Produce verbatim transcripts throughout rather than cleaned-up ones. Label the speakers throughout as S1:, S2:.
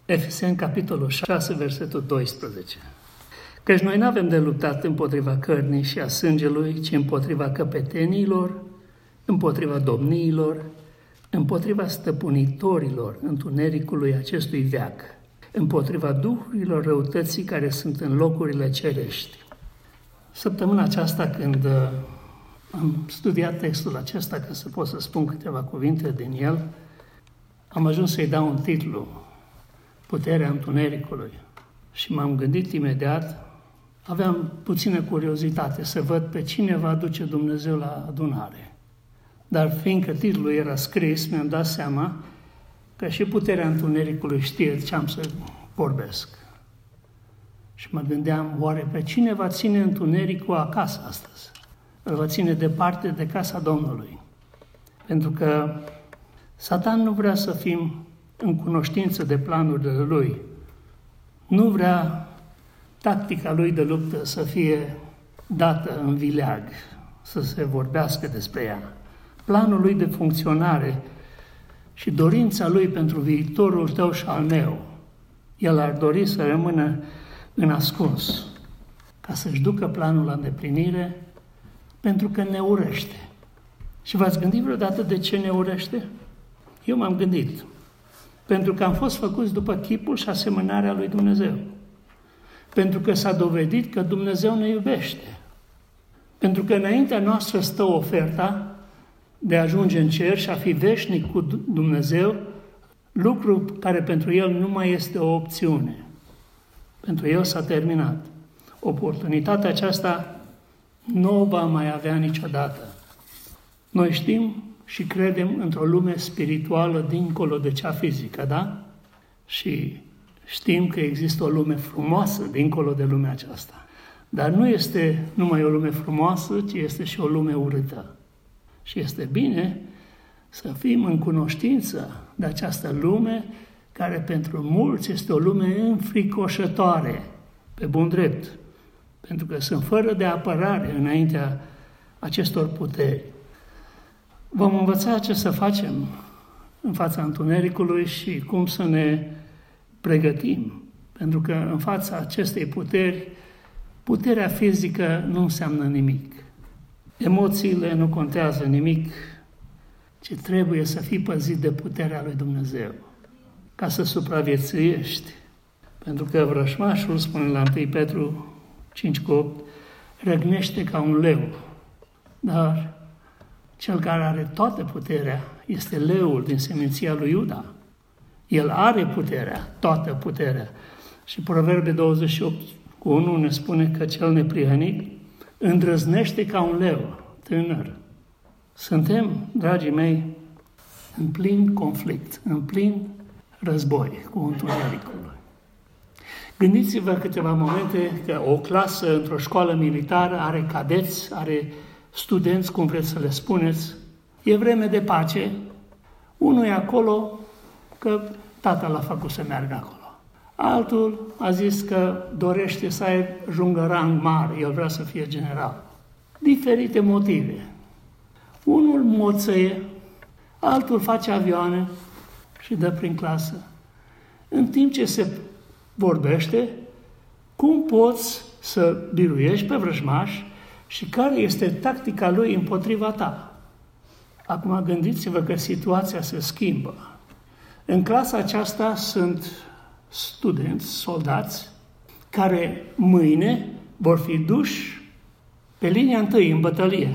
S1: Efeseni, capitolul șase, versetul doisprezece. Căci noi nu avem de luptat împotriva cărnii și a sângelui, ci împotriva căpetenilor, împotriva domniilor, împotriva stăpânitorilor întunericului acestui veac, împotriva duhurilor răutății care sunt în locurile cerești. Săptămâna aceasta, când am studiat textul acesta, ca să pot să spun câteva cuvinte din el, am ajuns să-i dau un titlu, Puterea întunericului. Și m-am gândit imediat, aveam puțină curiozitate să văd pe cine va duce Dumnezeu la adunare. Dar fiindcă titlul era scris, mi-am dat seama că și puterea întunericului știe ce am să vorbesc. Și mă gândeam, oare pe cine va ține întunericul acasă astăzi? Îl va ține departe de casa Domnului. Pentru că Satan nu vrea să fim în cunoștință de planurile lui. Nu vrea tactica lui de luptă să fie dată în vileag, să se vorbească despre ea. Planul lui de funcționare și dorința lui pentru viitorul tău și al meu, el ar dori să rămână în ascuns, ca să-și ducă planul la îndeplinire, pentru că ne urăște. Și v-ați gândit vreodată de ce ne urăște? Eu m-am gândit. Pentru că am fost făcuți după chipul și asemănarea lui Dumnezeu. Pentru că s-a dovedit că Dumnezeu ne iubește. Pentru că înaintea noastră stă oferta de a ajunge în cer și a fi veșnic cu Dumnezeu, lucru care pentru El nu mai este o opțiune. Pentru El s-a terminat. Oportunitatea aceasta nu o va mai avea niciodată. Noi știm și credem într-o lume spirituală dincolo de cea fizică, da? Și știm că există o lume frumoasă dincolo de lumea aceasta. Dar nu este numai o lume frumoasă, ci este și o lume urâtă. Și este bine să fim în cunoștință de această lume, care pentru mulți este o lume înfricoșătoare, pe bun drept, pentru că sunt fără de apărare înaintea acestor puteri. Vom învăța ce să facem în fața întunericului și cum să ne pregătim, pentru că în fața acestei puteri, puterea fizică nu înseamnă nimic. Emoțiile nu contează nimic, ci trebuie să fii păzit de puterea lui Dumnezeu, ca să supraviețuiești. Pentru că vrășmașul, spune la întâi Petru cinci cu opt, răgnește ca un leu, dar cel care are toată puterea este leul din seminția lui Iuda. El are puterea, toată puterea. Și Proverbe douăzeci și opt cu unu ne spune că cel neprihănit îndrăznește ca un leu tânăr. Suntem, dragii mei, în plin conflict, în plin război cu întunericul. Gândiți-vă câteva momente că o clasă într-o școală militară are cadeți, are studenți, cum vreți să le spuneți, e vreme de pace, unul e acolo că tata l-a făcut să meargă acolo. Altul a zis că dorește să ajungă rang mare, el vrea să fie general. Diferite motive. Unul moțăie, altul face avioane și dă prin clasă. În timp ce se vorbește, cum poți să biruiești pe vrăjmaș și care este tactica lui împotriva ta. Acum gândiți-vă că situația se schimbă. În clasa aceasta sunt studenți, soldați, care mâine vor fi duși pe linia întâi în bătălie.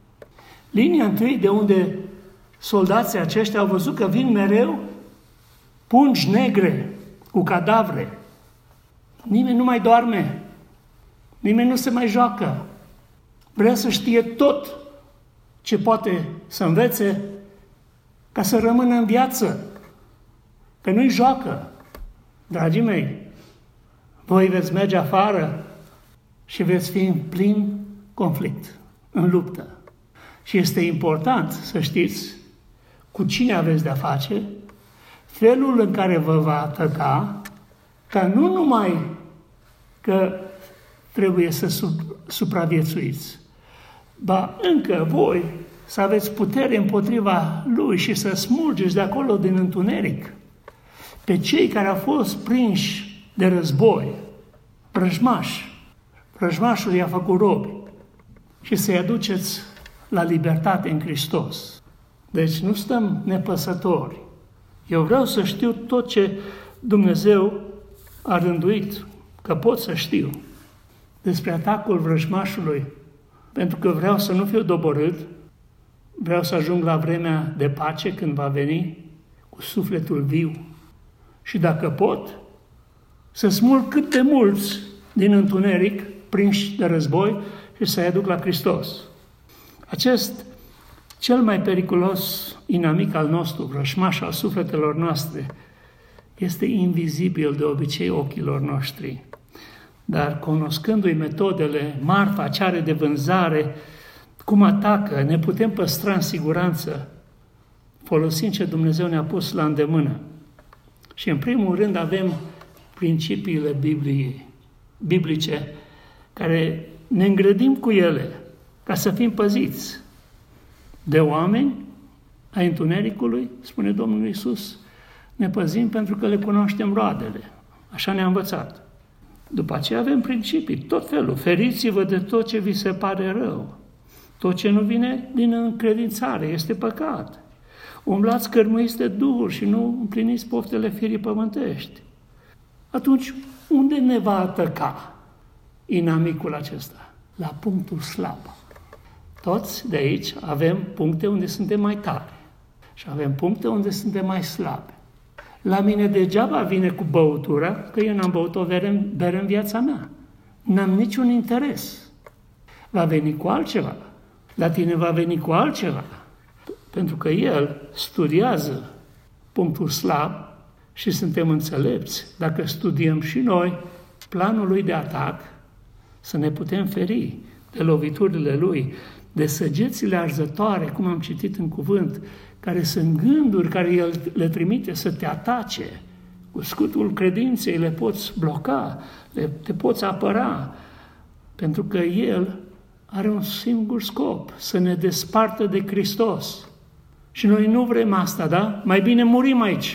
S1: Linia întâi de unde soldații aceștia au văzut că vin mereu pungi negre cu cadavre. Nimeni nu mai doarme. Nimeni nu se mai joacă. Vrea să știe tot ce poate să învețe ca să rămână în viață. Că nu-i joacă. Dragii mei, voi veți merge afară și veți fi în plin conflict, în luptă. Și este important să știți cu cine aveți de-a face, felul în care vă va ataca, ca nu numai că trebuie să sub, supraviețuiți, ba încă voi să aveți putere împotriva lui și să smulgeți de acolo din întuneric. pe cei care au fost prinși de război, vrăjmași. Vrăjmașul i-a făcut robi și să-i aduceți la libertate în Hristos. Deci nu stăm nepăsători. Eu vreau să știu tot ce Dumnezeu a rânduit, că pot să știu despre atacul vrăjmașului, pentru că vreau să nu fiu doborât, vreau să ajung la vremea de pace când va veni cu sufletul viu. Și dacă pot, să smulg cât de mulți din întuneric prinși de război și să-i aduc la Hristos. Acest cel mai periculos inamic al nostru, vrăjmaș al sufletelor noastre, este invizibil de obicei ochilor noștri. Dar cunoscându-i metodele, marfa ce are de vânzare, cum atacă, ne putem păstra în siguranță, folosind ce Dumnezeu ne-a pus la îndemână. Și în primul rând avem principiile Bibliei, biblice, care ne îngrădim cu ele, ca să fim păziți de oameni ai întunericului, spune Domnul Iisus, ne păzim pentru că le cunoaștem roadele. Așa ne-a învățat. După aceea avem principii, tot felul. Feriți-vă de tot ce vi se pare rău. Tot ce nu vine din încredințare este păcat. Umblați cărmuiți de Duhul și nu împliniți poftele firii pământești. Atunci, unde ne va ataca inamicul acesta? La punctul slab. Toți de aici avem puncte unde suntem mai tari și avem puncte unde suntem mai slabi. La mine degeaba vine cu băutura, că eu n-am băut o bere, bere în viața mea. N-am niciun interes. Va veni cu altceva. La tine va veni cu altceva. Pentru că el studiază punctul slab și suntem înțelepți dacă studiem și noi planul lui de atac, să ne putem feri de loviturile lui, de săgețile arzătoare, cum am citit în cuvânt, care sunt gânduri care el le trimite să te atace. Cu scutul credinței le poți bloca, le, te poți apăra, pentru că el are un singur scop, să ne despartă de Hristos. Și noi nu vrem asta, da? Mai bine murim aici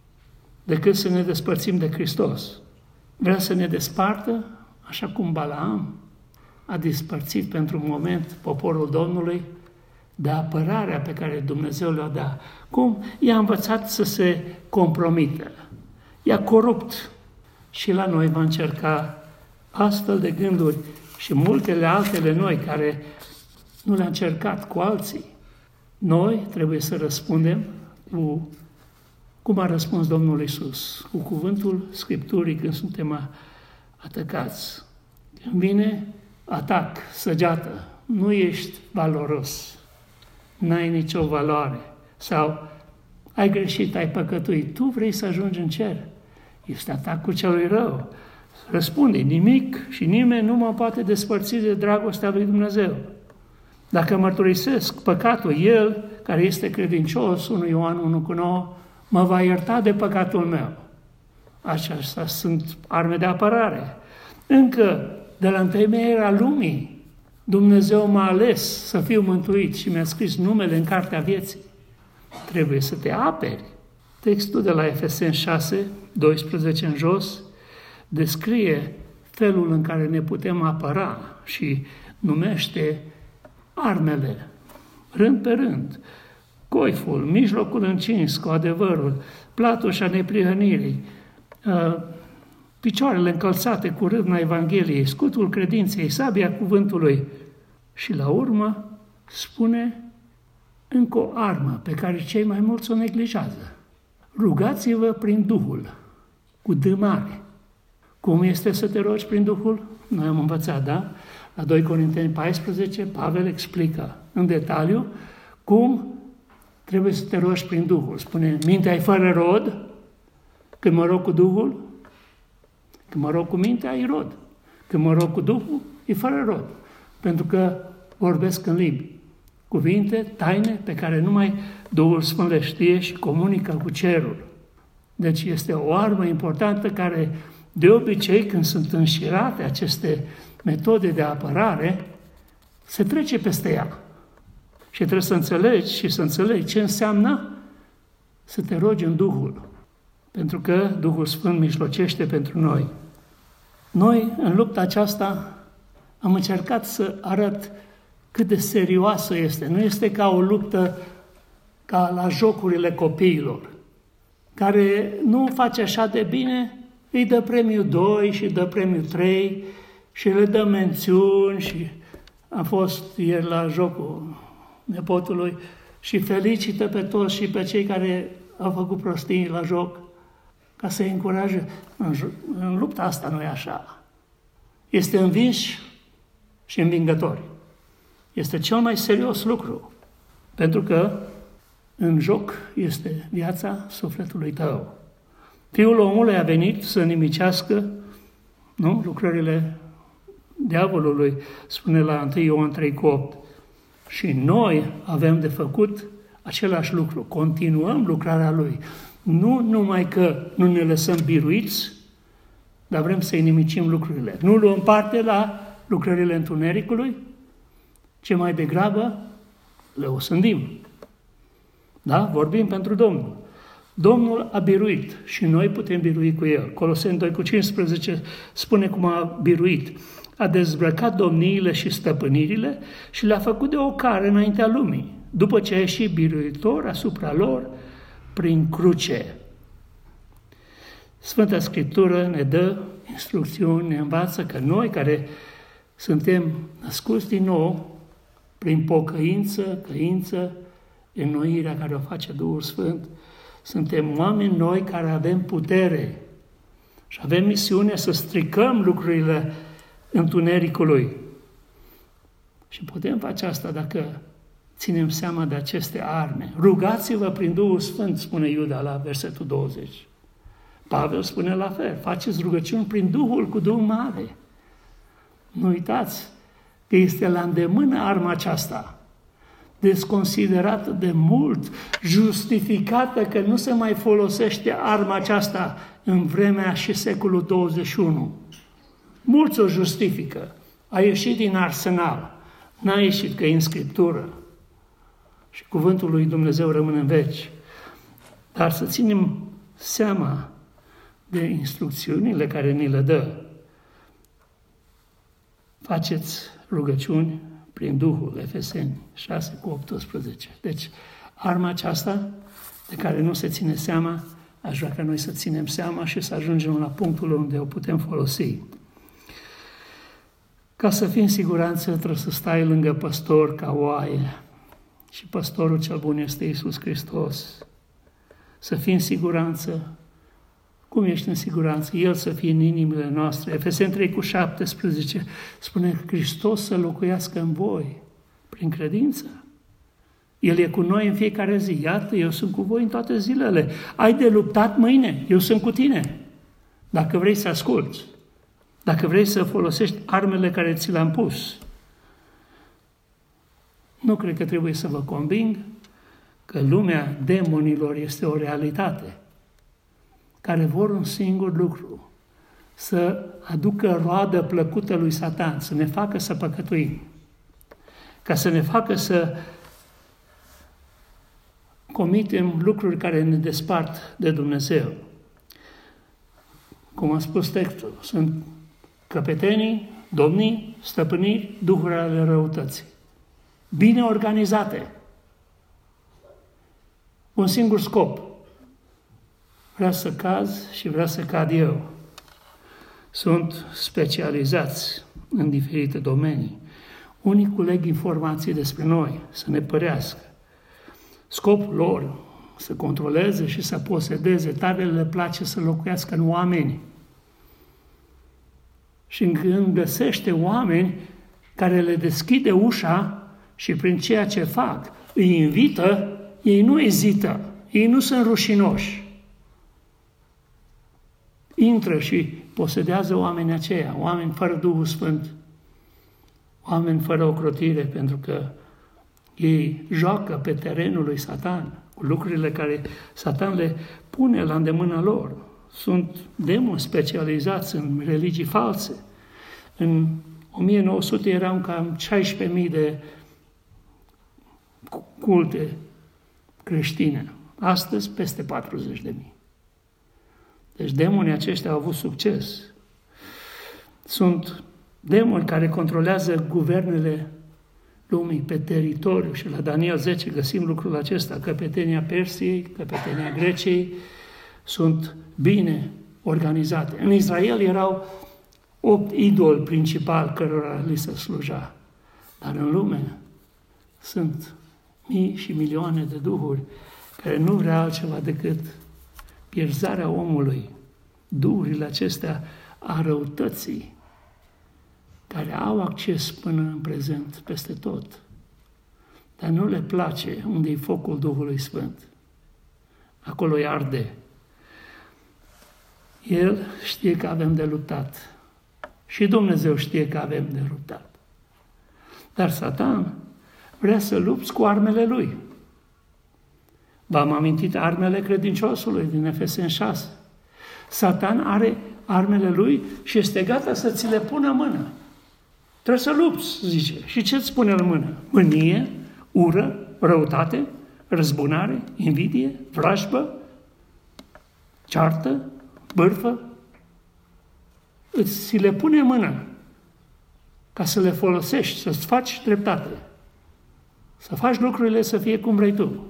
S1: decât să ne despărțim de Hristos. Vrea să ne despartă, așa cum Balaam a despărțit pentru un moment poporul Domnului de apărarea pe care Dumnezeu le-a dat. Cum? I-a învățat să se compromită. I-a corupt. Și la noi va încerca astfel de gânduri și multele altele noi care nu le-a încercat cu alții. Noi trebuie să răspundem cu cum a răspuns Domnul Iisus, cu cuvântul Scripturii când suntem atacați. Când vine atac, săgeată, nu ești valoros, n-ai nicio valoare sau ai greșit, ai păcătuit, tu vrei să ajungi în cer. Este atacul celui rău. Răspunde, nimic și nimeni nu mă poate despărți de dragostea lui Dumnezeu. Dacă mărturisesc păcatul, El, care este credincios, unu Ioan unu cu nouă, mă va ierta de păcatul meu. Aceasta sunt arme de apărare. Încă de la întemeierea lumii, Dumnezeu m-a ales să fiu mântuit și mi-a scris numele în cartea vieții. Trebuie să te aperi. Textul de la Efeseni șase, doisprezece în jos, descrie felul în care ne putem apăra și numește armele, rând pe rând, coiful, mijlocul încins cu adevărul, platoșa neprihănirii, picioarele încălțate cu râvna Evangheliei, scutul credinței, sabia cuvântului și la urmă spune încă o armă pe care cei mai mulți o neglijează. Rugați-vă prin Duhul, cu D mare. Cum este să te rogi prin Duhul? Noi am învățat, da? La doi Corinteni paisprezece, Pavel explică în detaliu cum trebuie să te rogi prin Duhul. Spune, mintea e fără rod, când mă rog cu Duhul, când mă rog cu mintea, e rod. Când mă rog cu Duhul, e fără rod. Pentru că vorbesc în limbi. Cuvinte, taine, pe care numai Duhul Sfânt le știe și comunică cu cerul. Deci este o armă importantă care, de obicei, când sunt înșirate aceste metode de apărare, se trece peste ea. Și trebuie să înțelegi și să înțelegi ce înseamnă să te rogi în Duhul. pentru că Duhul Sfânt mijlocește pentru noi. Noi, în lupta aceasta, am încercat să arăt cât de serioasă este. Nu este ca o luptă ca la jocurile copiilor, care nu face așa de bine, îi dă premiul doi și dă premiul trei și le dă mențiuni și am fost ieri la jocul nepotului și felicită pe toți și pe cei care au făcut prostii la joc ca să-i încurajeze. În, în lupta asta nu e așa. Este învinși și învingători. Este cel mai serios lucru, pentru că în joc este viața sufletului tău. Fiul omului a venit să nimicească, nu? Lucrările diavolului, spune la întâi Ioan trei cu opt. Și noi avem de făcut același lucru. Continuăm lucrarea lui. Nu numai că nu ne lăsăm biruiți, dar vrem să inimicim lucrurile. Nu luăm parte la lucrările întunericului, ci mai degrabă le osândim. Da? Vorbim pentru Domnul. Domnul a biruit și noi putem birui cu El. Coloseni doi cu cincisprezece spune cum a biruit. A dezbrăcat domniile și stăpânirile și le-a făcut de ocară înaintea lumii, după ce a ieșit biruitor asupra lor prin cruce. Sfânta Scriptură ne dă instrucțiuni, ne învață că noi care suntem născuți din nou, prin pocăință, căință, înnoirea care o face Duhul Sfânt, suntem oameni noi care avem putere și avem misiunea să stricăm lucrurile întunericului. Și putem face asta dacă ținem seama de aceste arme. Rugați-vă prin Duhul Sfânt, spune Iuda la versetul douăzeci. Pavel spune la fel, faceți rugăciuni prin Duhul cu Duh mare. Nu uitați că este la îndemână arma aceasta, desconsiderată de mult, justificată că nu se mai folosește arma aceasta în vremea și secolul douăzeci și unu. Mulți o justifică. A ieșit din arsenal. N-a ieșit că e în Scriptură. Și cuvântul lui Dumnezeu rămâne în veci. Dar să ținem seama de instrucțiunile care ni le dă. Faceți rugăciuni prin Duhul, Efeseni șase cu optsprezece. Deci, arma aceasta de care nu se ține seama, aș vrea ca noi să ținem seama și să ajungem la punctul unde o putem folosi. Ca să fii în siguranță, trebuie să stai lângă păstor ca oaie. Și păstorul cel bun este Iisus Hristos. Să fii în siguranță. Cum ești în siguranță? El să fie în inimile noastre. Efeseni trei cu șaptesprezece spune că Hristos să locuiască în voi, prin credință. El e cu noi în fiecare zi. Iată, eu sunt cu voi în toate zilele. Ai de luptat mâine, eu sunt cu tine. Dacă vrei să asculți. Dacă vrei să folosești armele care ți le-am pus. Nu cred că trebuie să vă conving că lumea demonilor este o realitate care vor un singur lucru, să aducă roadă plăcută lui Satan, să ne facă să păcătuim, ca să ne facă să comitem lucruri care ne despart de Dumnezeu. Cum a spus textul, sunt căpetenii, domnii, stăpâniri, duhuri ale răutății. Bine organizate. Un singur scop. Vrea să caz și vrea să cad eu. Sunt specializați în diferite domenii. Unii culeg informații despre noi, să ne părească. Scopul lor să controleze și să posedeze, tare le place să locuiască în oameni. Și când găsește oameni care le deschide ușa și prin ceea ce fac îi invită, ei nu ezită, ei nu sunt rușinoși. Intră și posedează oamenii aceia, oameni fără Duhul Sfânt, oameni fără ocrotire, pentru că ei joacă pe terenul lui Satan, cu lucrurile care Satan le pune la îndemâna lor. Sunt demoni specializați în religii false. În o mie nouă sute erau cam șaisprezece mii de culte creștine. Astăzi peste patruzeci de mii. Deci demonii aceștia au avut succes. Sunt demoni care controlează guvernele lumii pe teritoriu și la Daniel zece găsim lucrul acesta. Căpetenia Persiei, căpetenia Greciei sunt bine organizate. În Israel erau opt idoli principali cărora li se sluja. Dar în lume sunt mii și milioane de duhuri care nu vrea altceva decât pierzarea omului. Duhurile acestea a răutății, care au acces până în prezent peste tot, dar nu le place unde e focul Duhului Sfânt. Acolo îi arde. El știe că avem de luptat și Dumnezeu știe că avem de luptat. Dar Satan vrea să lupți cu armele lui. V-am amintit armele credinciosului din Efeseni șase. Satan are armele lui și este gata să ți le pună în mână. Trebuie să lupți, zice. Și ce îți spune în mână? Mânie, ură, răutate, răzbunare, invidie, vrajbă, ceartă, bârfă. Îți le pune în mână ca să le folosești, să-ți faci dreptate. Să faci lucrurile să fie cum vrei tu.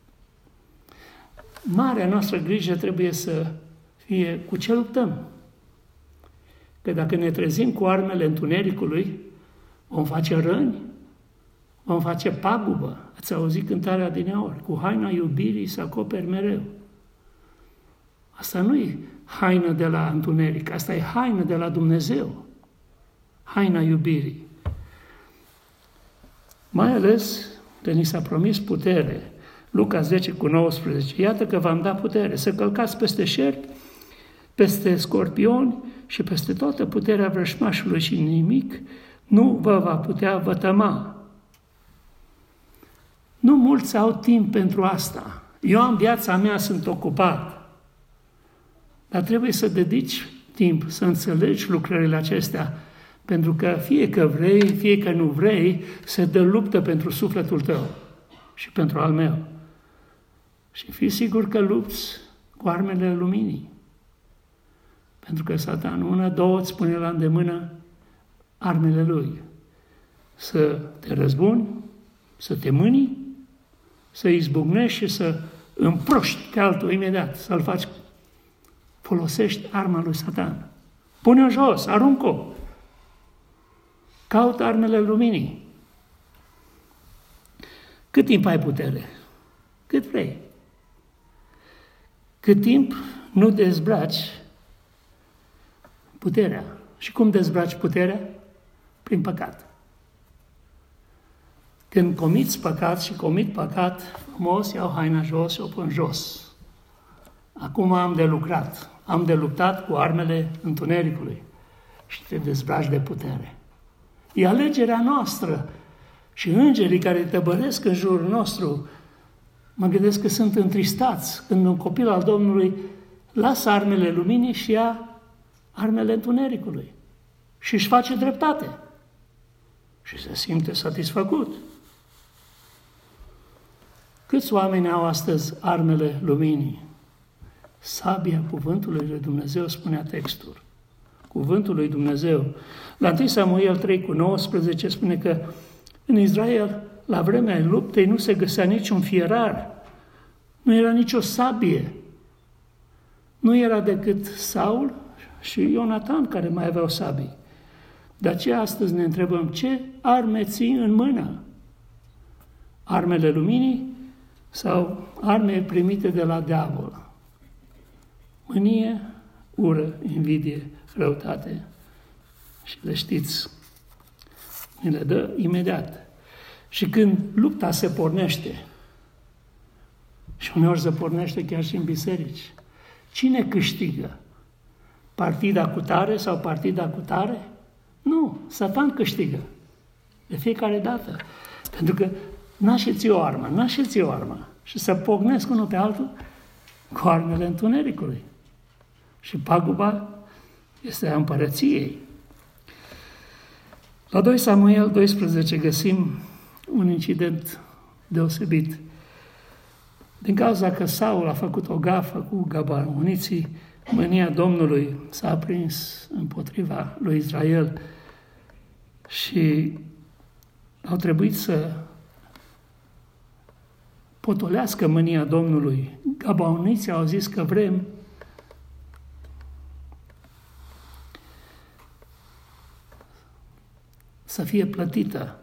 S1: Marea noastră grijă trebuie să fie cu ce luptăm. Că dacă ne trezim cu armele întunericului, vom face răni, vom face pagubă. Ați auzit cântarea adineaori, cu haina iubirii să acoperi mereu. Asta nu e haină de la întuneric, asta e haină de la Dumnezeu. Haina iubirii. Mai ales că ni s-a promis putere. Luca zece cu nouăsprezece. Iată că v-am dat putere să călcați peste șerpi, peste scorpioni și peste toată puterea vrășmașului și nimic nu vă va putea vătăma. Nu mulți au timp pentru asta. Eu în viața mea sunt ocupat. Dar trebuie să dedici timp, să înțelegi lucrările acestea, pentru că fie că vrei, fie că nu vrei, se dă luptă pentru sufletul tău și pentru al meu. Și fii sigur că lupți cu armele luminii. Pentru că Satan, una, două, îți pune la îndemână armele lui. Să te răzbuni, să te mâni, să izbucnești și să împroști pe altul imediat, să-l faci. Folosești arma lui Satan. Pune-o jos, aruncă-o. Caută armele luminii. Cât timp ai putere? Cât vrei. Cât timp nu dezbraci puterea. Și cum dezbraci puterea? Prin păcat. Când comiți păcat și comit păcat, frumos iau haina jos și o pun jos. Acum am de lucrat. Am de luptat cu armele întunericului și te dezbraci de putere. E alegerea noastră și îngerii care te băresc în jurul nostru, mă gândesc că sunt întristați când un copil al Domnului lasă armele luminii și ia armele întunericului și își face dreptate și se simte satisfăcut. Câți oameni au astăzi armele luminii? Sabia cuvântului lui Dumnezeu, spunea textul. Cuvântul lui Dumnezeu. La întâi Samuel trei cu nouăsprezece spune că în Israel, la vremea luptei, nu se găsea niciun fierar, nu era nicio sabie. Nu era decât Saul și Ionatan care mai aveau sabii. De aceea astăzi ne întrebăm, ce arme ții în mână? Armele luminii sau arme primite de la diavol? Mânie, ură, invidie, răutate. Și le știți, ne le dă imediat. Și când lupta se pornește, și uneori se pornește chiar și în biserici, cine câștigă? Partida cu tare sau partida cu tare? Nu, Satan câștigă. De fiecare dată. Pentru că nașeți o armă, nașeți o armă și să pocnesc unul pe altul cu armele întunericului. Și paguba este a împărăției. La doi Samuel doisprezece găsim un incident deosebit. Din cauza că Saul a făcut o gafă cu gabaoniții, Mânia Domnului s-a aprins împotriva lui Israel și au trebuit să potolească mânia Domnului. Gabaoniții au zis că vrem să fie plătită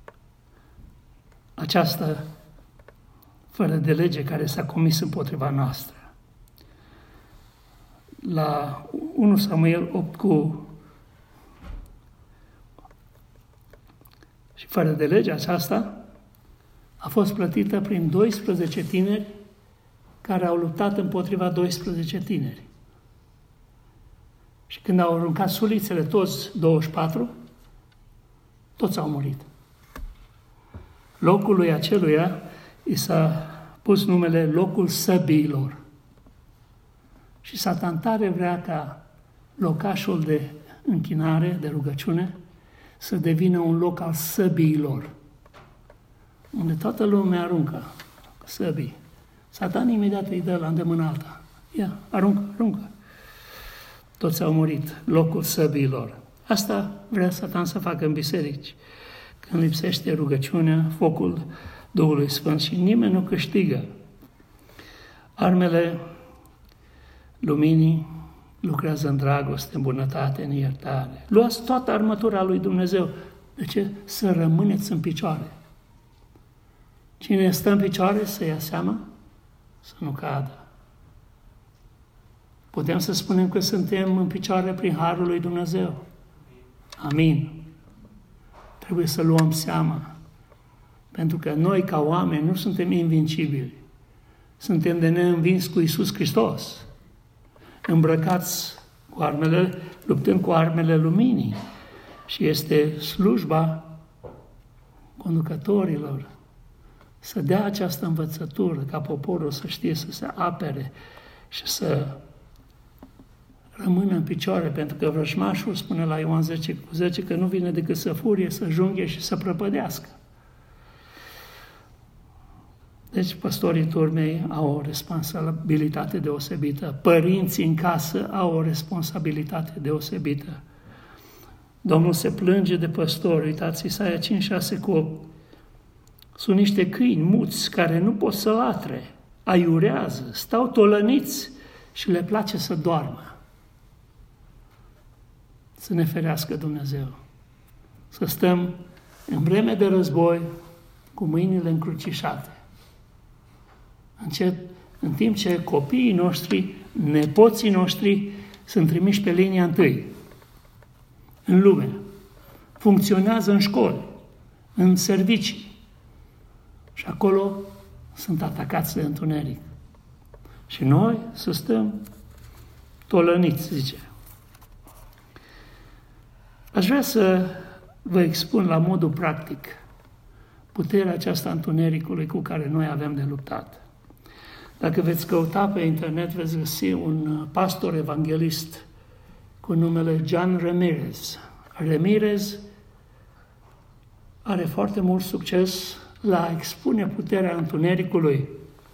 S1: această fără de lege care s-a comis împotriva noastră. La unu Samuel opt cu și fără de lege aceasta a fost plătită prin doisprezece tineri care au luptat împotriva doisprezece tineri. Și când au aruncat sulițele toți douăzeci și patru, toți au murit. Locului aceluia i s-a pus numele locul săbiilor. Și Satan tare vrea ca locașul de închinare, de rugăciune, să devină un loc al săbiilor, unde toată lumea aruncă săbii. Satan imediat îi dă la îndemână alta. Ia, aruncă, aruncă. Toți au murit, locul săbiilor. Asta vrea Satan să facă în biserici. Când lipsește rugăciunea, focul Duhului Sfânt și nimeni nu câștigă. Armele luminii lucrează în dragoste, în bunătate, în iertare. Luați toată armătura lui Dumnezeu. De ce? Să rămâneți în picioare. Cine stă în picioare să ia seama, să nu cadă. Putem să spunem că suntem în picioare prin harul lui Dumnezeu. Amin. Trebuie să luăm seama. Pentru că noi, ca oameni, nu suntem invincibili. Suntem de neînvins cu Iisus Hristos. Îmbrăcați cu armele, luptând cu armele luminii. Și este slujba conducătorilor să dea această învățătură ca poporul să știe să se apere și să rămână în picioare, pentru că vrăjmașul spune la Ioan zece cu zece că nu vine decât să furie, să junghe și să prăpădească. Deci păstorii turmei au o responsabilitate deosebită, părinții în casă au o responsabilitate deosebită. Domnul se plânge de păstori, uitați, Isaia cinci șase cu opt. Sunt niște câini muți care nu pot să latre, aiurează, stau tolăniți și le place să doarmă. Să ne ferească Dumnezeu. Să stăm în vreme de război cu mâinile încrucișate. Încet, în timp ce copiii noștri, nepoții noștri sunt trimiși pe linia întâi, în lume, funcționează în școli, în servicii și acolo sunt atacați de întuneric. Și noi să stăm tolăniți, zice. Aș vrea să vă expun la modul practic puterea aceasta întunericului cu care noi avem de luptat. Dacă veți căuta pe internet, veți găsi un pastor evanghelist cu numele John Ramirez. Ramirez are foarte mult succes la a expune puterea întunericului,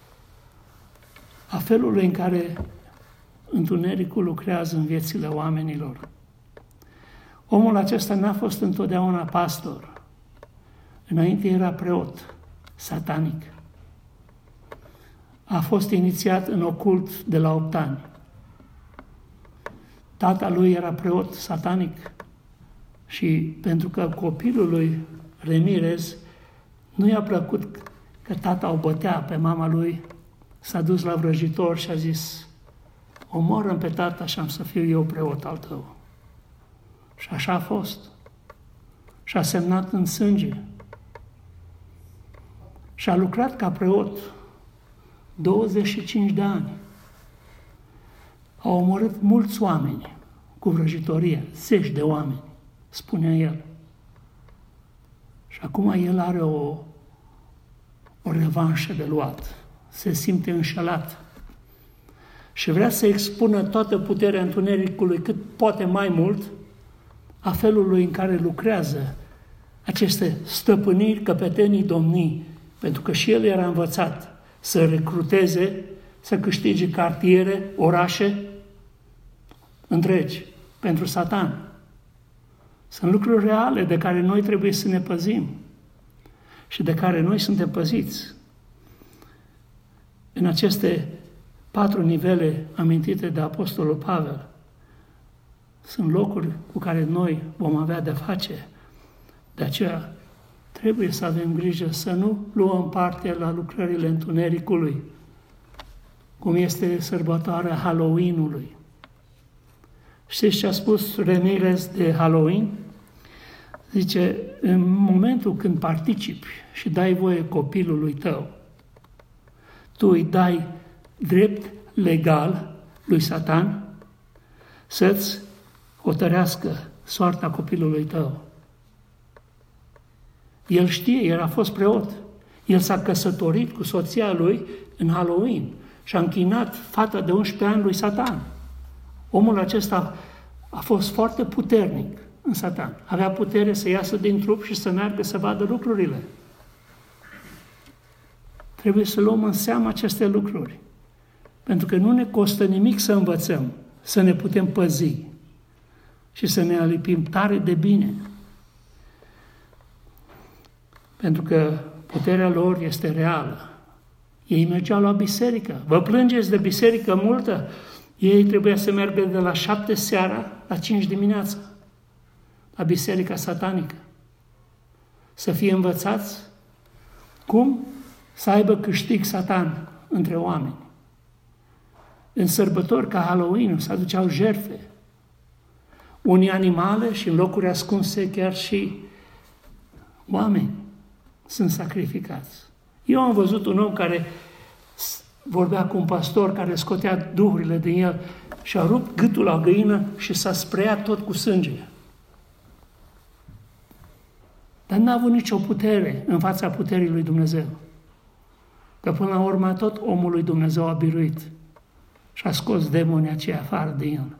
S1: a felului în care întunericul lucrează în viețile oamenilor. Omul acesta n-a fost întotdeauna pastor. Înainte era preot, satanic. A fost inițiat în ocult de la opt ani. Tata lui era preot satanic și pentru că copilul lui Ramirez nu i-a plăcut că tata o bătea pe mama lui, s-a dus la vrăjitor și a zis: omoră-mi pe tata și am să fiu eu preot al tău. Și așa a fost. Și a semnat în sânge. Și a lucrat ca preot douăzeci și cinci de ani. A omorât mulți oameni cu vrăjitorie, zeci de oameni, spunea el. Și acum el are o, o revanșă de luat. Se simte înșelat. Și vrea să expună toată puterea întunericului cât poate mai mult a felului în care lucrează aceste stăpâniri, căpetenii, domnii, pentru că și el era învățat să recruteze, să câștige cartiere, orașe întregi pentru Satan. Sunt lucruri reale de care noi trebuie să ne păzim și de care noi suntem păziți. În aceste patru nivele amintite de Apostolul Pavel, sunt locuri cu care noi vom avea de face. De aceea trebuie să avem grijă să nu luăm parte la lucrările întunericului, cum este sărbătoarea Halloween-ului. Știți ce a spus Ramirez de Halloween? Zice, în momentul când participi și dai voie copilului tău, tu îi dai drept legal lui Satan să-ți hotărească soarta copilului tău. El știe, el a fost preot. El s-a căsătorit cu soția lui în Halloween și a închinat fata de unsprezece ani lui Satan. Omul acesta a fost foarte puternic în Satan. Avea putere să iasă din trup și să meargă să vadă lucrurile. Trebuie să luăm în seamă aceste lucruri. Pentru că nu ne costă nimic să învățăm, să ne putem păzi și să ne alipim tare de bine. Pentru că puterea lor este reală. Ei mergeau la biserică. Vă plângeți de biserică multă? Ei trebuia să meargă de la șapte seara la cinci dimineața la biserica satanică. Să fie învățați cum să aibă câștig Satan între oameni. În sărbători ca Halloween se aduceau jertfe. Unii animale și în locuri ascunse chiar și oameni sunt sacrificați. Eu am văzut un om care vorbea cu un pastor care scotea duhurile din el și a rupt gâtul la găină și s-a spreiat tot cu sânge. Dar n-a avut nicio putere în fața puterii lui Dumnezeu. Că până la urmă tot omul lui Dumnezeu a biruit și a scos demonii aceia afară din el.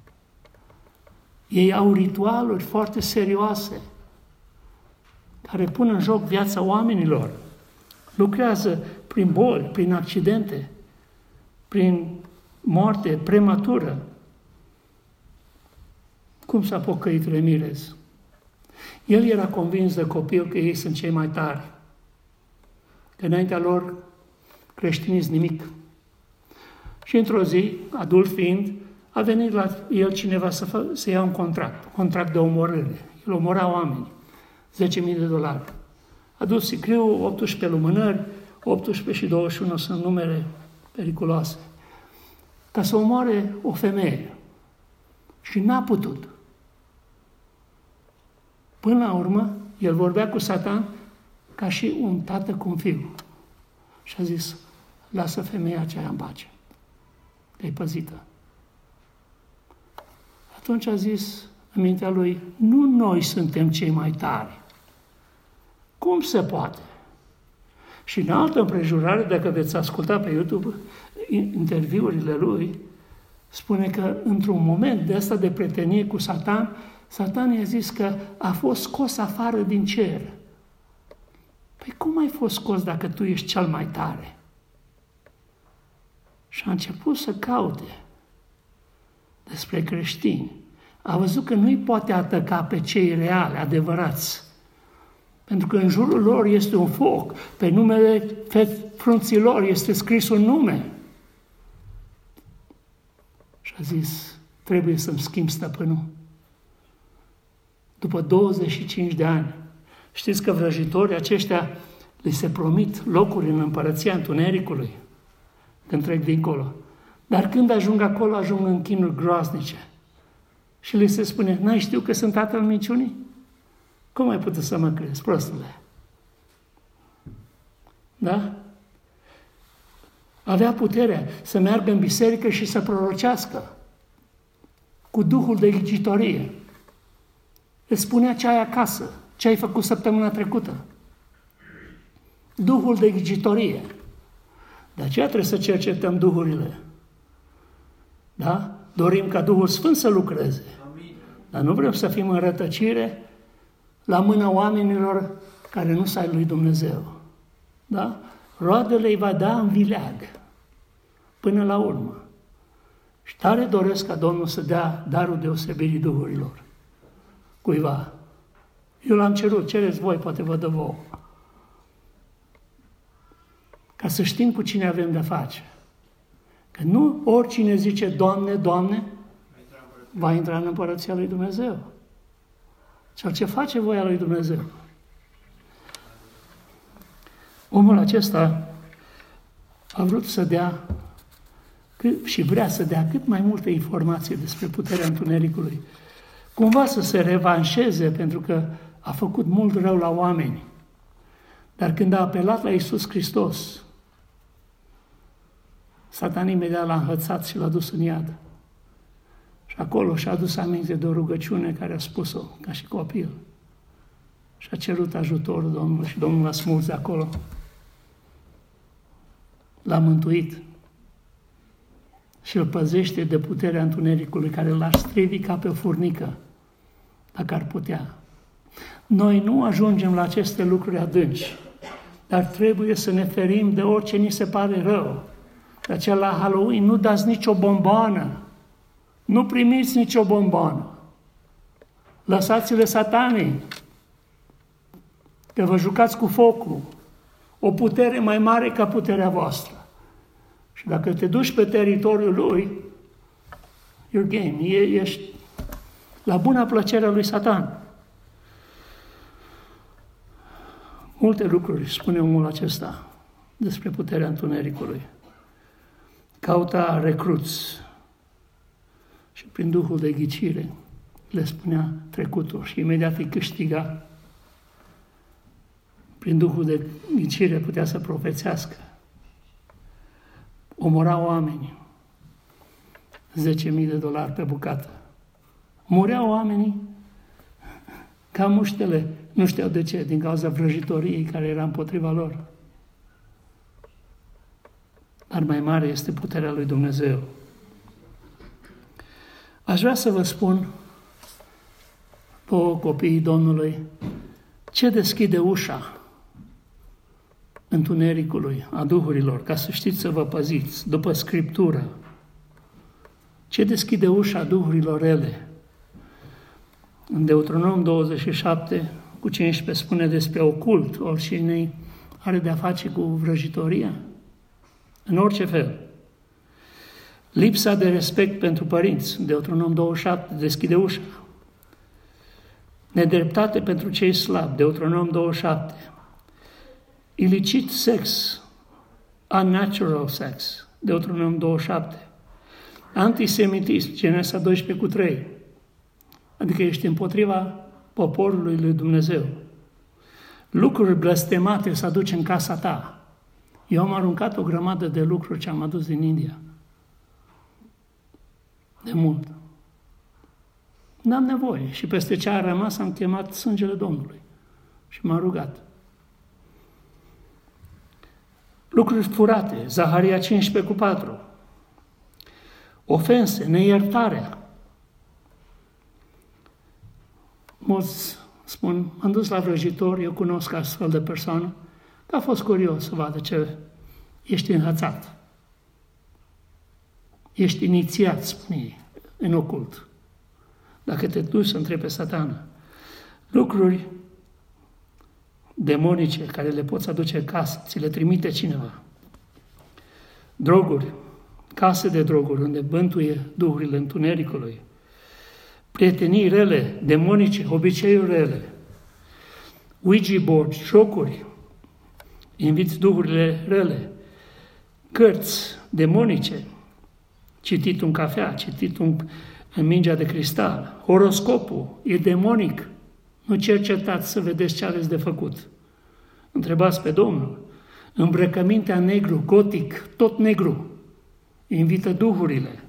S1: Ei au ritualuri foarte serioase care pun în joc viața oamenilor. Lucrează prin boli, prin accidente, prin moarte prematură. Cum s-a pocăit Ramirez? El era convins de copil că ei sunt cei mai tari, că înaintea lor creștinism nimic. Și într-o zi, adult fiind, a venit la el cineva să, fă, să ia un contract, un contract de omorâre. El omora oameni, zece mii de dolari. A dus sicriu, optsprezece lumânări, optsprezece și douăzeci și unu sunt numere periculoase, ca să omoare o femeie. Și n-a putut. Până la urmă, el vorbea cu Satan ca și un tată cu un fiu. Și a zis, lasă femeia aceea în pace, că e păzită. Atunci a zis în mintea lui, nu noi suntem cei mai tari. Cum se poate? Și în altă împrejurare, dacă veți asculta pe YouTube interviurile lui, spune că într-un moment de asta de prietenie cu Satan, Satan i-a zis că a fost scos afară din cer. Păi cum ai fost scos dacă tu ești cel mai tare? Și a început să caute despre creștini. A văzut că nu-i poate ataca pe cei reali, adevărați. Pentru că în jurul lor este un foc, pe numele frunților este scris un nume. Și a zis, trebuie să-mi schimb stăpânul. După douăzeci și cinci de ani, știți că vrăjitorii aceștia li se promit locuri în împărăția întunericului, când trec dincolo. Dar când ajung acolo, ajung în chinuri groaznice. Și li se spune, n-ai știu că sunt tatăl minciunii? Cum ai putut să mă crezi, prostule? Da? Avea puterea să meargă în biserică și să prorocească cu duhul de ghicitorie. Îți spunea ce ai acasă, ce ai făcut săptămâna trecută. Duhul de ghicitorie. De aceea trebuie să cercetăm duhurile. Da? Dorim ca Duhul Sfânt să lucreze. Amin. Dar nu vrem să fim în rătăcire la mâna oamenilor care nu s-ai lui Dumnezeu. Da? Roadele îi va da în vileag. Până la urmă. Și tare doresc ca Domnul să dea darul deosebirii duhurilor cuiva. Eu l-am cerut, cereți voi, poate vă dă vouă. Ca să știm cu cine avem de-a face. Că nu oricine zice, Doamne, Doamne, va intra în Împărăția lui Dumnezeu. Cel ce face voia lui Dumnezeu. Omul acesta a vrut să dea și vrea să dea cât mai multe informații despre puterea întunericului. Cumva să se revanșeze pentru că a făcut mult rău la oameni. Dar când a apelat la Iisus Hristos, Satan imediat l-a înhățat și l-a dus în iad. Și acolo și-a adus aminte de o rugăciune care a spus-o ca și copil. Și a cerut ajutorul Domnului și Domnul l-a smuls de acolo. L-a mântuit și îl păzește de puterea întunericului care l-ar strivi ca pe o furnică, dacă ar putea. Noi nu ajungem la aceste lucruri adânci, dar trebuie să ne ferim de orice ni se pare rău. De aceea la Halloween nu dați nicio bomboană, nu primiți nicio bomboană. Lăsați-le Satanei, că vă jucați cu focul, o putere mai mare ca puterea voastră. Și dacă te duci pe teritoriul lui, you're game, e, ești la buna plăcere a lui Satan. Multe lucruri spune omul acesta despre puterea întunericului. Cauta recruți și prin duhul de ghicire le spunea trecutul și imediat îi câștiga. Prin duhul de ghicire putea să profețească. Omora oameni. zece mii de dolari pe bucată. Mureau oamenii ca muștele. Nu știau de ce, din cauza vrăjitoriei care era împotriva lor. Dar mai mare este puterea lui Dumnezeu. Aș vrea să vă spun, vouă copiii Domnului, ce deschide ușa întunericului, a duhurilor, ca să știți să vă păziți, după Scriptură. Ce deschide ușa duhurilor rele? În Deuteronom douăzeci și șapte, cu cincisprezece, spune despre ocult, oricine are de-a face cu vrăjitoria, în orice fel. Lipsa de respect pentru părinți, Deuteronom douăzeci și șapte, deschide ușa. Nedreptate pentru cei slabi, Deuteronom douăzeci și șapte. Ilicit sex, unnatural sex, Deuteronom douăzeci și șapte. Antisemitism, Genesa doisprezece cu trei. Adică ești împotriva poporului lui Dumnezeu. Lucruri blestemate să aduci în casa ta. Eu am aruncat o grămadă de lucruri ce am adus din India. De mult. N-am nevoie. Și peste ce a rămas am chemat sângele Domnului. Și m-am rugat. Lucruri furate. Zaharia cincisprezece cu patru. Ofense, neiertarea. Mulți spun, m-am dus la vrăjitor, eu cunosc astfel de persoană, că a fost curios să vadă ce ești înhățat. Ești inițiat, spune ei, în ocult. Dacă te duci să întrebi pe Satană, lucruri demonice care le poți aduce acasă, ți le trimite cineva. Droguri, case de droguri unde bântuie duhurile întunericului, prietenii rele, demonice, obiceiuri rele, Ouija board, jocuri, inviți duhurile rele, cărți demonice, citit un cafea, citit un, în mingea de cristal, horoscopul e demonic, nu cercetați să vedeți ce aveți de făcut. Întrebați pe Domnul. Îmbrăcămintea negru, gotic, tot negru, invită duhurile.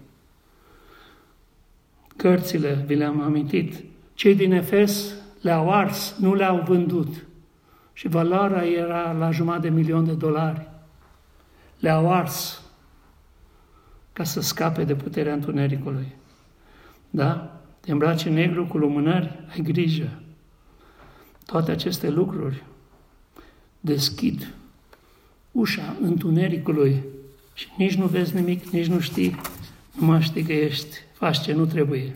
S1: Cărțile, vi le-am amintit, cei din Efes le-au ars, nu le-au vândut. Și valoarea era la jumătate de milion de dolari. Le-au ars ca să scape de puterea întunericului. Da? Te îmbraci în negru cu lumânări, ai grijă. Toate aceste lucruri deschid ușa întunericului și nici nu vezi nimic, nici nu știi Nu mai știi că ești, faci ce nu trebuie.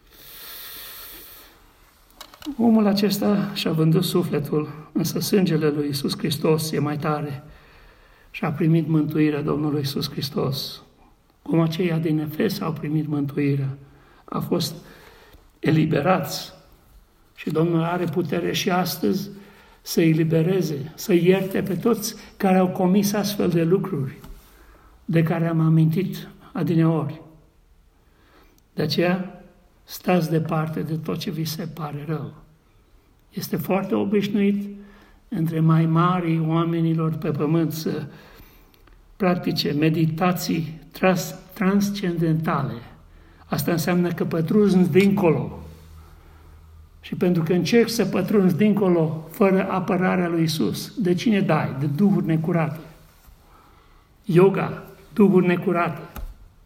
S1: Omul acesta și-a vândut sufletul, însă sângele lui Iisus Hristos e mai tare și a primit mântuirea Domnului Iisus Hristos. Cum aceia din Efes au primit mântuirea, au fost eliberați și Domnul are putere și astăzi să îi libereze, să ierte pe toți care au comis astfel de lucruri de care am amintit adineori. De aceea, stați departe de tot ce vi se pare rău. Este foarte obișnuit între mai mari oamenilor pe pământ să practice meditații trans- transcendentale. Asta înseamnă că pătrunzi dincolo. Și pentru că încerci să pătrunzi dincolo fără apărarea lui Isus, de cine dai? De duhuri necurate. Yoga, duhuri necurate.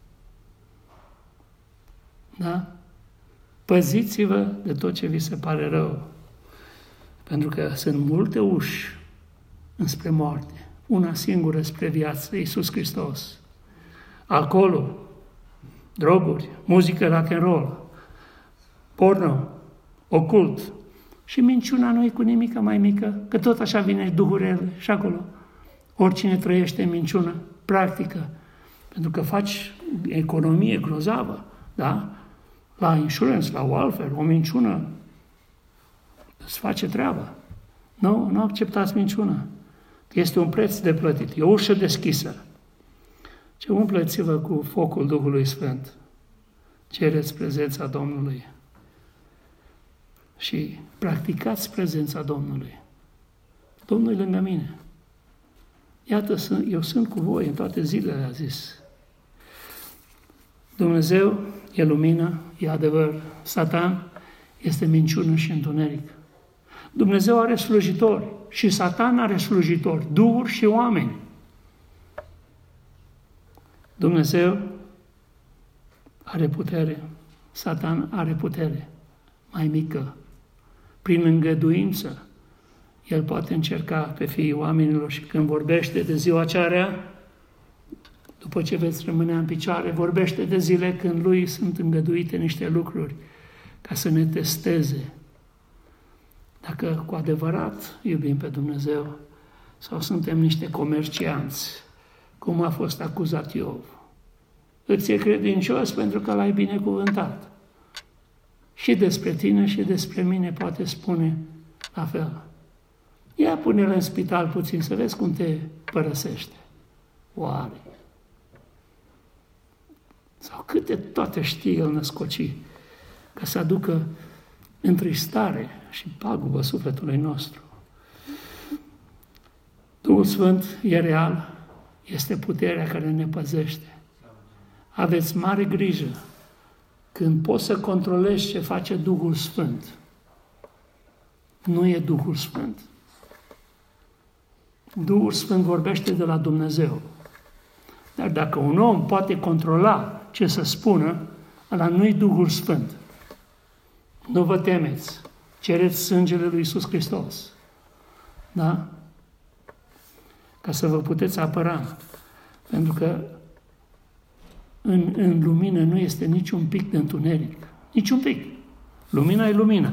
S1: Da? Păziți-vă de tot ce vi se pare rău. Pentru că sunt multe uși înspre moarte. Una singură spre viață, Iisus Hristos. Alcoolul, droguri, muzică rock and roll, porno, ocult. Și minciuna nu e cu nimică mai mică, că tot așa vine duhurile și acolo. Oricine trăiește în minciună, practică, pentru că faci economie grozavă, da? La insurance, la welfare, o minciună îți face treaba. Nu, nu acceptați minciuna. Este un preț de plătit, e o ușă deschisă. Ce umpleți-vă cu focul Duhului Sfânt. Cereți prezența Domnului. Și practicați prezența Domnului. Domnul e lângă mine. Iată, eu sunt cu voi în toate zilele, a zis. Dumnezeu e lumină, e adevăr. Satan este minciună și întuneric. Dumnezeu are slujitori și Satan are slujitori, duhuri și oameni. Dumnezeu are putere, Satan are putere mai mică. Prin îngăduință, el poate încerca pe fiii oamenilor și când vorbește de ziua aceea, după ce veți rămâne în picioare, vorbește de zile când lui sunt îngăduite niște lucruri ca să ne testeze dacă cu adevărat iubim pe Dumnezeu sau suntem niște comercianți, cum a fost acuzat Iov. Îți e credincios pentru că l-ai binecuvântat. Și despre tine și despre mine poate spune la fel. Ia pune-l în spital puțin să vezi cum te părăsește. Oare? Sau câte toate știe el născoci ca să aducă întristare și pagubă sufletului nostru. Duhul Sfânt e real, este puterea care ne păzește. Aveți mare grijă când poți să controlezi ce face Duhul Sfânt. Nu e Duhul Sfânt. Duhul Sfânt vorbește de la Dumnezeu. Dar dacă un om poate controla ce să spună, ăla nu-i Duhul Sfânt. Nu vă temeți. Cereți sângele lui Iisus Hristos. Da? Ca să vă puteți apăra. Pentru că în, în lumină nu este niciun pic de întuneric. Niciun pic. Lumina e lumină.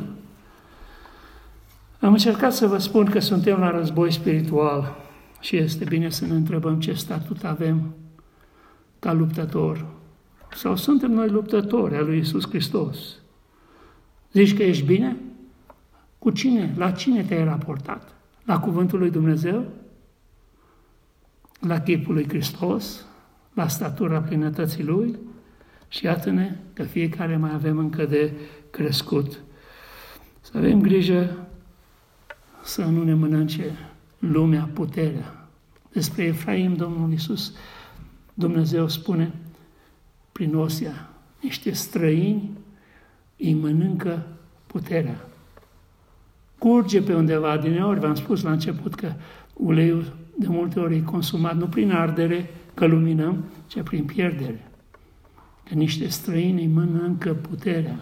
S1: Am încercat să vă spun că suntem la război spiritual și este bine să ne întrebăm ce statut avem ca luptător. Sau suntem noi luptători al lui Iisus Hristos? Zici că ești bine? Cu cine? La cine te-ai raportat? La cuvântul lui Dumnezeu? La chipul lui Hristos? La statura plinătății Lui? Și iată-ne că fiecare mai avem încă de crescut. Să avem grijă să nu ne mănânce lumea puterea. Despre Efraim, Domnul Iisus, Dumnezeu spune prin Osia, niște străini îi mănâncă puterea. Curge pe undeva, adineori v-am spus la început că uleiul de multe ori e consumat nu prin ardere, că luminăm, ci prin pierdere. Că niște străini îi mănâncă puterea.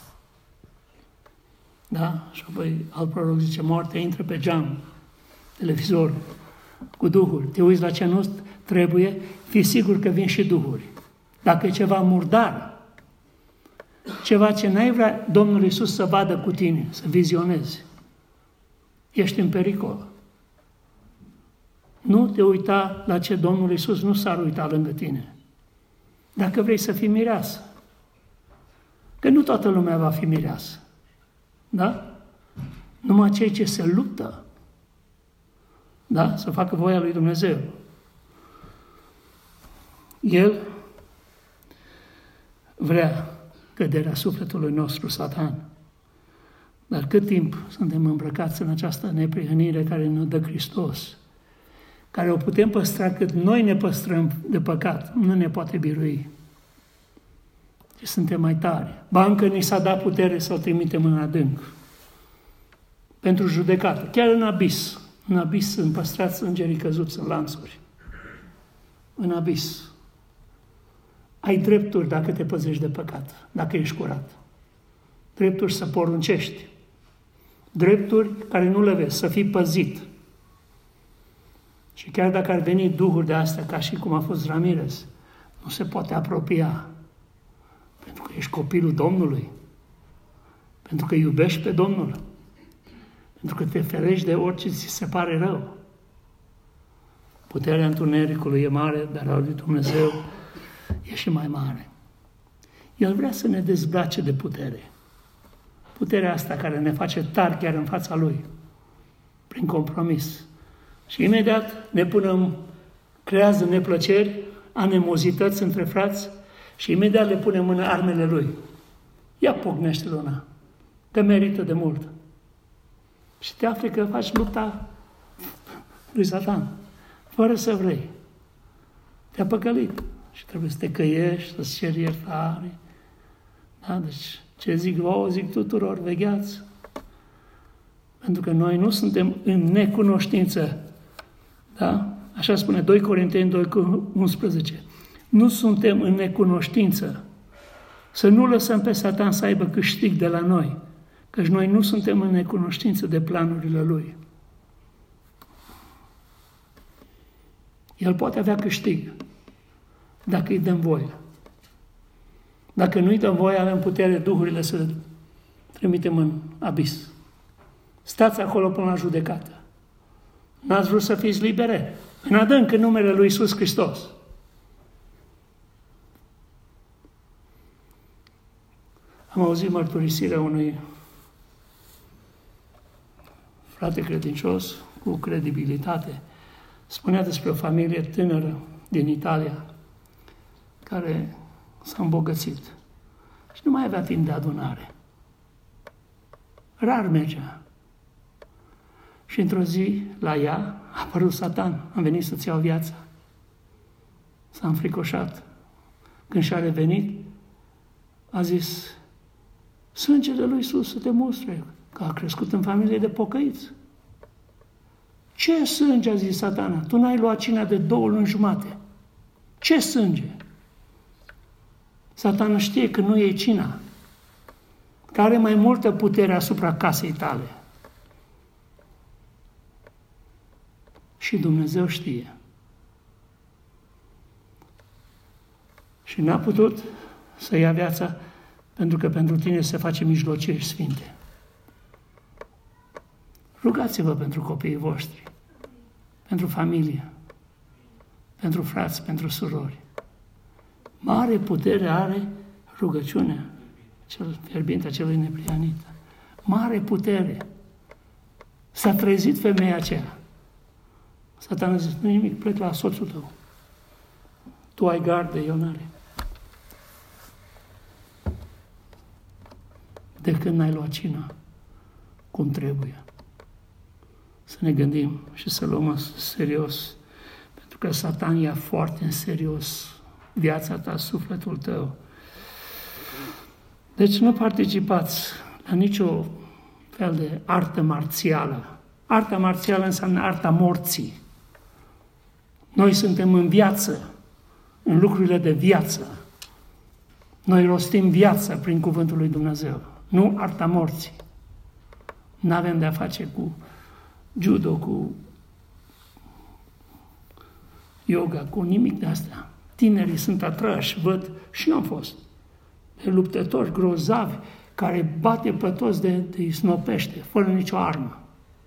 S1: Da? Și apoi alt proroc zice, moartea intră pe geam, televizor, cu duhuri. Te uiți la ce nu trebuie, fii sigur că vin și duhuri. dacă e ceva murdar, ceva ce n-ai vrea Domnul Iisus să vadă cu tine, să vizionezi, ești în pericol. Nu te uita la ce Domnul Iisus nu s-ar uita lângă tine. Dacă vrei să fii mireasă, că nu toată lumea va fi mireasă, da? Numai cei ce se luptă, da? Să facă voia lui Dumnezeu. El vrea căderea sufletului nostru, Satan. Dar cât timp suntem îmbrăcați în această neprihănire care ne dă Hristos, care o putem păstra cât noi ne păstrăm de păcat, nu ne poate birui. Și suntem mai tari. Ba încă ni s-a dat putere să o trimitem în adânc. Pentru judecată. Chiar în abis. În abis sunt păstrați îngerii căzuți în lanțuri. În abis. Ai drepturi dacă te păzești de păcat, dacă ești curat. Drepturi să poruncești. Drepturi care nu le vezi, să fii păzit. Și chiar dacă ar veni duhuri de astea, ca și cum a fost Ramirez, nu se poate apropia. Pentru că ești copilul Domnului. Pentru că iubești pe Domnul. Pentru că te ferești de orice ți se pare rău. Puterea întunericului e mare, dar a lui Dumnezeu e și mai mare. El vrea să ne dezbrace de putere. Puterea asta care ne face tari chiar în fața Lui. Prin compromis. Și imediat ne punem, creează neplăceri, animozități între frați și imediat le punem în armele Lui. Ia pocnește luna, că merită de mult. Și te afli că faci lupta lui Satan, fără să vrei. Te-a păcălit și trebuie să te căiești, să-ți ceri iertare. Da? Deci, ce zic vouă, zic tuturor, vegheați. Pentru că noi nu suntem în necunoștință. Da? Așa spune doi Corinteni doi unsprezece. Nu suntem în necunoștință. Să nu lăsăm pe Satan să aibă câștig de la noi. Căci noi nu suntem în necunoștință de planurile Lui. El poate avea câștig dacă îi dăm voie. Dacă nu îi dăm voie, avem putere duhurile să trimitem în abis. Stați acolo până la judecată. N-ați vrut să fiți libere? În adânc în numele Lui Iisus Hristos. Am auzit mărturisirea unui frate credincios cu credibilitate. Spunea despre o familie tânără din Italia care s-a îmbogățit și nu mai avea timp de adunare. Rar mergea. Și într-o zi, la ea, a apărut Satan. Am venit să-ți iau viața. S-a înfricoșat. Când și-a revenit, a zis, sângele lui Iisus să te mustre, că a crescut în familie de pocăiți. Ce sânge, a zis Satana? Tu n-ai luat cina de două luni jumate. Ce sânge? Satana știe că nu e cina, că are mai multă putere asupra casei tale. Și Dumnezeu știe. Și n-a putut să ia viața pentru că pentru tine se face mijlociri sfinte. Rugați-vă pentru copiii voștri, pentru familie, pentru frați, pentru surori. Mare putere are rugăciunea, cel fierbinte, acelui neprianit. Mare putere. S-a trezit femeia aceea. Satan a zis, nu nimic, plec la soțul tău. Tu ai gardă, eu n-are. De când n-ai luat cina cum trebuie. Să ne gândim și să luăm în serios, pentru că Satan ia foarte în serios viața ta, sufletul tău. Deci nu participați la nicio fel de artă marțială. Arta marțială înseamnă arta morții. Noi suntem în viață, în lucrurile de viață. Noi rostim viața prin cuvântul lui Dumnezeu, nu arta morții. N-avem de-a face cu judo, cu yoga, cu nimic de astea. Tinerii sunt atrași, văd, și eu am fost. De luptători grozavi care bate pe toți de, de îi snopește, fără nicio armă.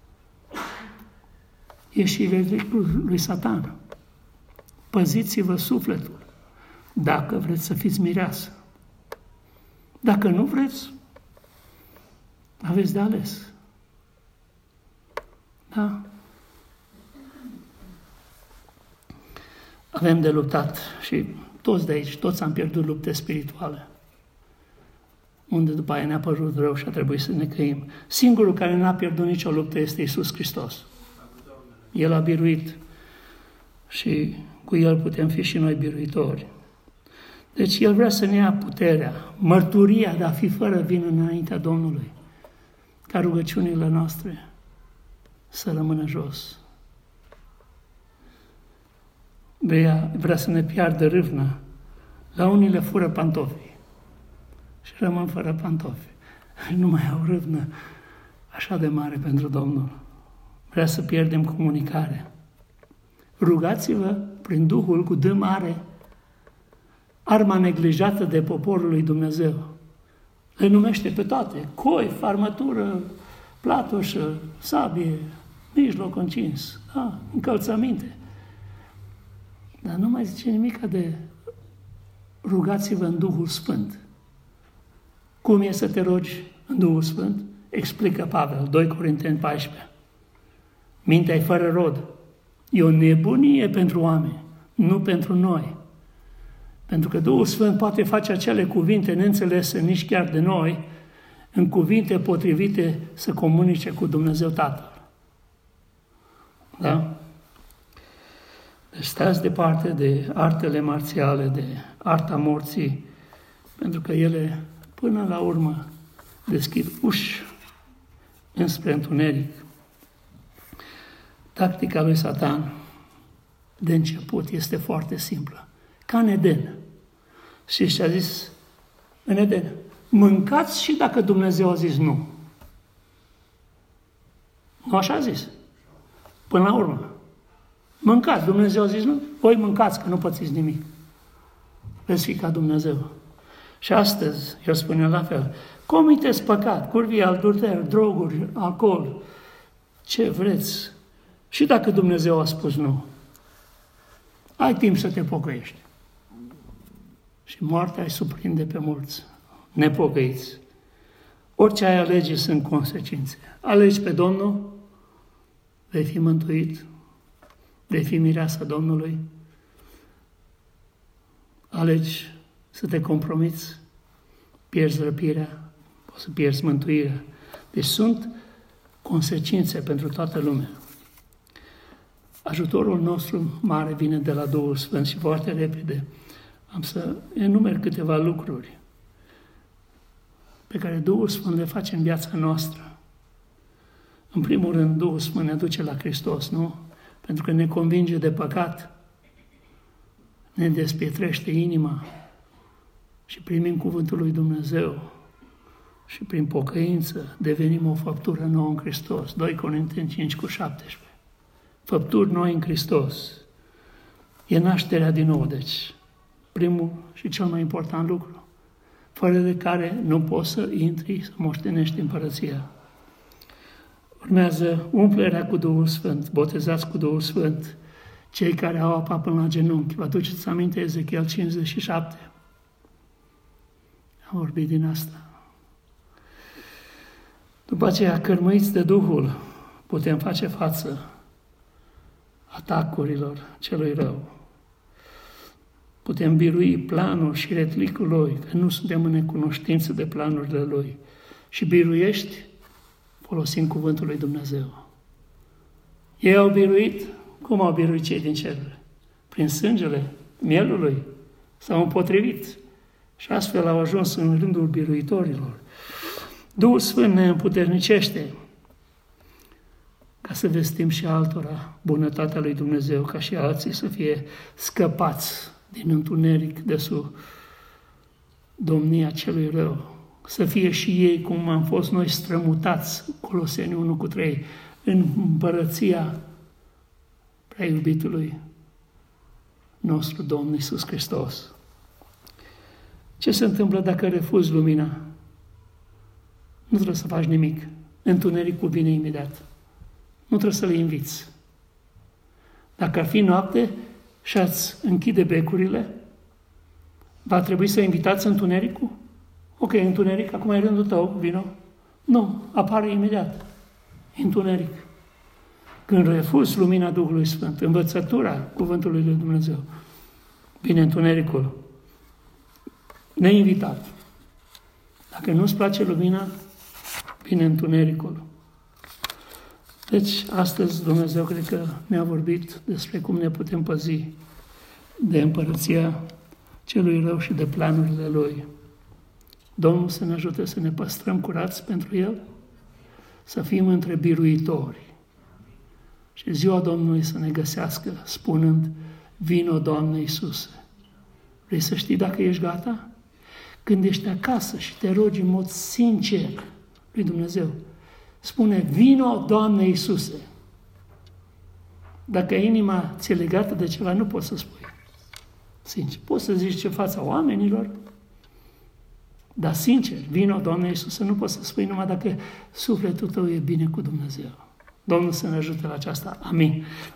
S1: E și velicul lui Satan. Păziți-vă sufletul, dacă vreți să fiți mireasă. Dacă nu vreți, aveți de ales. Da? Avem de luptat și toți de aici, toți am pierdut lupte spirituale, unde după aia ne-a părut rău și a trebuit să ne căim. Singurul care n-a pierdut nicio luptă este Iisus Hristos. El a biruit și cu El putem fi și noi biruitori. Deci El vrea să ne ia puterea, mărturia de a fi fără vină înaintea Domnului, ca rugăciunile noastre să rămână jos. Vrea, vrea să ne piardă râvna. La unii le fură pantofii și rămân fără pantofi. Nu mai au râvnă așa de mare pentru Domnul. Vrea să pierdem comunicarea. Rugați-vă prin Duhul cu D mare, arma neglijată de poporul lui Dumnezeu. Le numește pe toate: coif, armătură, platoșă, sabie, mijloc încins, da, încălțăminte. Dar nu mai zice nimic de rugați-vă în Duhul Sfânt. Cum e să te rogi în Duhul Sfânt? Explică Pavel, doi Corinteni paisprezece. Mintea e fără rod. E o nebunie pentru oameni, nu pentru noi. Pentru că Duhul Sfânt poate face acele cuvinte neînțelese nici chiar de noi, în cuvinte potrivite să comunice cu Dumnezeu Tatăl. Da? Deci stați departe de artele marțiale, de arta morții, pentru că ele, până la urmă, deschid uși înspre întuneric. Tactica lui Satan, de început, este foarte simplă. Ca în Eden. Și și-a zis în Eden: mâncați și dacă Dumnezeu a zis nu. Nu așa a zis. Până la urmă. Mâncați, Dumnezeu a zis nu, voi mâncați, că nu pățiți nimic. Veți fi ca Dumnezeu. Și astăzi, eu spune la fel, comiteți păcat, curvie, adulter, droguri, alcool, ce vreți. Și dacă Dumnezeu a spus nu, ai timp să te pocăiești. Și moartea îi surprinde pe mulți nepocăiți. Orice ai alege sunt consecințe. Alegi pe Domnul, vei fi mântuit, vei fi mireasa Domnului. Alegi să te compromiți, pierzi răpirea, poți să pierzi mântuirea. Deci sunt consecințe pentru toată lumea. Ajutorul nostru mare vine de la Duhul Sfânt și foarte repede am să enumer câteva lucruri pe care Duhul Sfânt le face în viața noastră. În primul rând, Duhul Sfânt ne duce la Hristos, nu? Pentru că ne convinge de păcat, ne despietrește inima și primim cuvântul lui Dumnezeu și prin pocăință devenim o făptură nouă în Hristos. doi Corinteni cinci cu șaptesprezece. Făpturi noi în Hristos. E nașterea din nou, deci. Primul și cel mai important lucru, fără de care nu poți să intri, să moștenești împărăția. Urmează umplerea cu Duhul Sfânt, botezați cu Duhul Sfânt, cei care au apa până la genunchi. Vă aduceți aminte Ezechiel cincizeci și șapte? Am vorbit din asta. După aceea, cărmăiți de Duhul, putem face față atacurilor celui rău. Putem birui planul și retlicul lui, că nu suntem în necunoștință de planurile lui. Și biruiești folosind cuvântul lui Dumnezeu. Ei au biruit, cum au biruit cei din ceruri? Prin sângele mielului s-au împotrivit și astfel au ajuns în rândul biruitorilor. Duhul Sfânt ne împuternicește ca să vestim și altora bunătatea lui Dumnezeu, ca și alții să fie scăpați din întuneric de sub domnia celui rău. Să fie și ei, cum am fost noi, strămutați, Coloseni unu cu trei, în împărăția prea iubitului nostru Domn Iisus Hristos. Ce se întâmplă dacă refuzi lumina? Nu trebuie să faci nimic. Întunericul vine imediat. Nu trebuie să le inviți. Dacă ar fi noapte și ați închide becurile, va trebui să invitați întunericul? Ok, întuneric, acum e rândul tău, vino. Nu, apare imediat. Întuneric. Când refuzi lumina Duhului Sfânt, învățătura Cuvântului lui Dumnezeu, vine întunericul. Neinvitat. Dacă nu-ți place lumina, vine întunericul. Deci, astăzi Dumnezeu cred că ne-a vorbit despre cum ne putem păzi de împărăția celui rău și de planurile Lui. Domnul să ne ajute să ne păstrăm curați pentru El, să fim între biruitori. Și ziua Domnului să ne găsească spunând, vino, Doamne Iisuse. Vrei să știi dacă ești gata? Când ești acasă și te rogi în mod sincer lui Dumnezeu, spune, vino, Doamne Iisuse. Dacă inima ți-e legată de ceva, nu poți să spui. Sincer, poți să zici ce fața oamenilor, dar sincer, vino, Doamne Iisuse, nu poți să spui numai dacă sufletul tău e bine cu Dumnezeu. Domnul să ne ajute la aceasta. Amin.